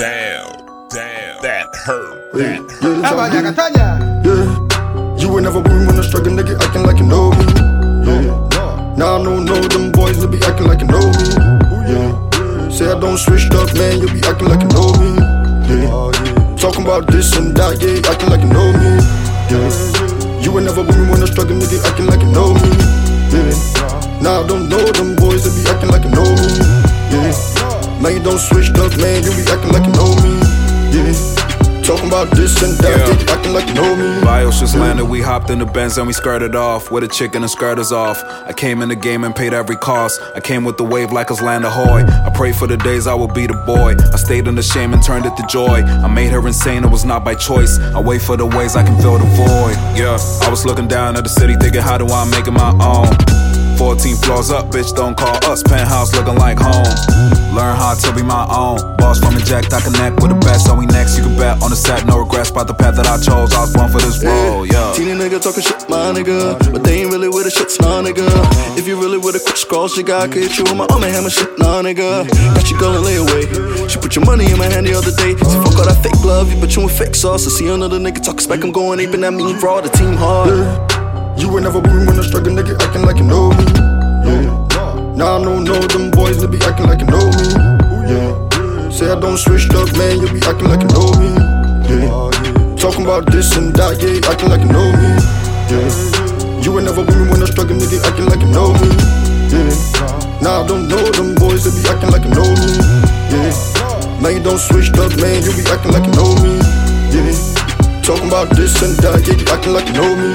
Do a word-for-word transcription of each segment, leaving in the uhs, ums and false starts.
Damn, damn, that hurt. Yeah, That yeah, hurt. yeah, yeah. You ain't never with me when I struggle, nigga, acting like you know me. Yeah. Now I don't know them boys, they be acting like you know me. Yeah. Say I don't switch up, man, you be acting like you know me. Yeah. Talking about this and that, yeah, acting like you know me. Yeah. You ain't never with me when I struggle, nigga, acting like you know me. Yeah. Now I don't know them boys, they be acting like you know me. Yeah. Man, you don't switch up, man, you be acting like you know me. Yeah. Talking about this and that, yeah. Yeah, acting like you know me. Bios just landed, we hopped in the Benz and we skirted off. With a chick and the skirt is off. I came in the game and paid every cost. I came with the wave like it's Land Ahoy. I pray for the days I will be the boy. I stayed in the shame and turned it to joy. I made her insane, it was not by choice. I wait for the ways I can fill the void. Yeah, I was looking down at the city thinking, how do I make it my own? fourteen floors up, bitch, don't call us. Penthouse looking like home. Learn how to be my own. Boss from inject, I connect with the best. So we next, you can bet on the set. No regrets about the path that I chose. I was born for this role, yeah. Teeny nigga talking shit, my nigga. But they ain't really with the shit, nah, nigga. If you really with a quick scroll, she got could hit you with my arm and hammer shit, nah, nigga. Got you going lay away. She put your money in my hand the other day. She fuck all that fake love, you bet you with fake sauce. I see another nigga talk spec, I'm going ape and that mean fraud, the team hard. Yeah. You ain't never with me when I struggle, nigga, acting like you know me. Yeah. Now I don't know them boys, they be acting like you know me. Yeah. Say I don't switch up, man, you be acting like you know me. Yeah. Talking about this and that, yeah, acting like you know me. Yeah. You ain't never with me when I struggle, nigga, acting like you know me. Yeah. Now I don't know them boys, they be acting like you know me. Yeah. Man, you don't switch up, man, you be acting like you know me. Yeah. Talking about this and that, yeah, you acting like you know me.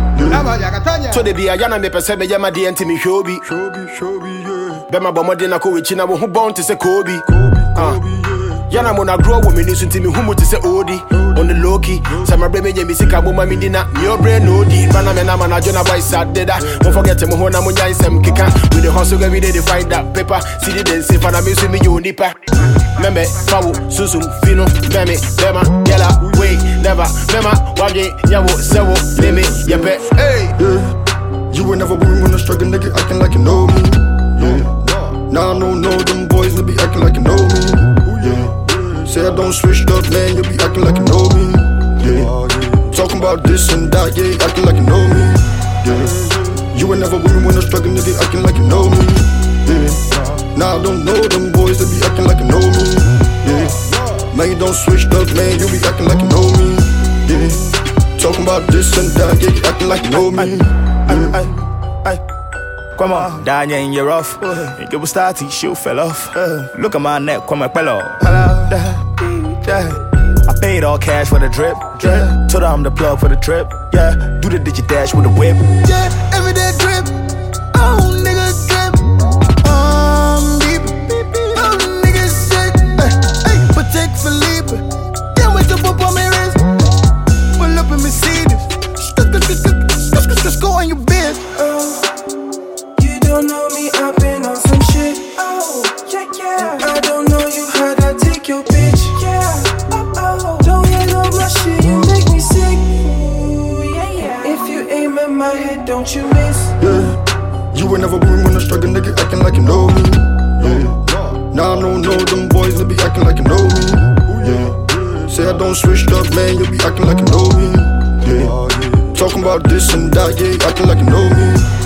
So they be a yana me pese me yama D N T me shobi. Shobi, shobi, yeah. Be my bomb de na ko wichi na wo hu born to say Kobe. Ah. Yana mo na grow wo me nisun ti me hu mo to say Odi. On the low key, say my brain me musica mo ma me di na your brain no di. Bana me na man a jona boy sad deda. Don't forget me ho na mo nyan sem kika. We the hustle every day they find that paper. See the dance if na me so me you nipa. Membe fawo susum fino meme bema yela wait never mema wage nyawo sewo leme yepe hey. Yeah. You ain't never with me when I struggle, nigga, acting like you know me. Yeah. Now I don't know them boys, they be acting like you know me. Yeah. Say I don't switch up, man, you be acting like you know me. Yeah. Talking about this and that, yeah, acting like you know me. Yeah. You ain't never with me when I struggle, nigga, acting like you know me. Yeah. Now I don't know them boys, they be acting like you know me. Yeah. Man, you don't switch up, man, you be acting like you know me. Yeah. Talking about this and that, yeah, you acting like you know me. Ay, ay, come on, down in your off. You get started, shoe fell off. Look at my neck, come on, fellow. I paid all cash for the drip, drip. Told her I'm the plug for the trip, yeah. Do the digit dash with a whip. Yeah, everyday drip. Oh, nigga drip. Um, deep. Oh, nigga shit. Hey, protect Felipe. Can't wait to pop on my wrist. Pull up in Mercedes. Let's go on your bed. Oh, you don't know me, I've been on some shit. Oh, yeah, yeah. I don't know you, how'd I take your bitch? Yeah, oh, oh. Don't hit on my shit, you make me sick. Ooh, yeah, yeah. If you aim at my head, don't you miss? Yeah. You ain't never with me when I struggle, nigga, acting like you know me. Yeah. Now I don't know them boys, they be acting like you know me. Yeah. Say I don't switch up, man, you be acting like you know me. Yeah. Talking about this and that, yeah, acting like you know me.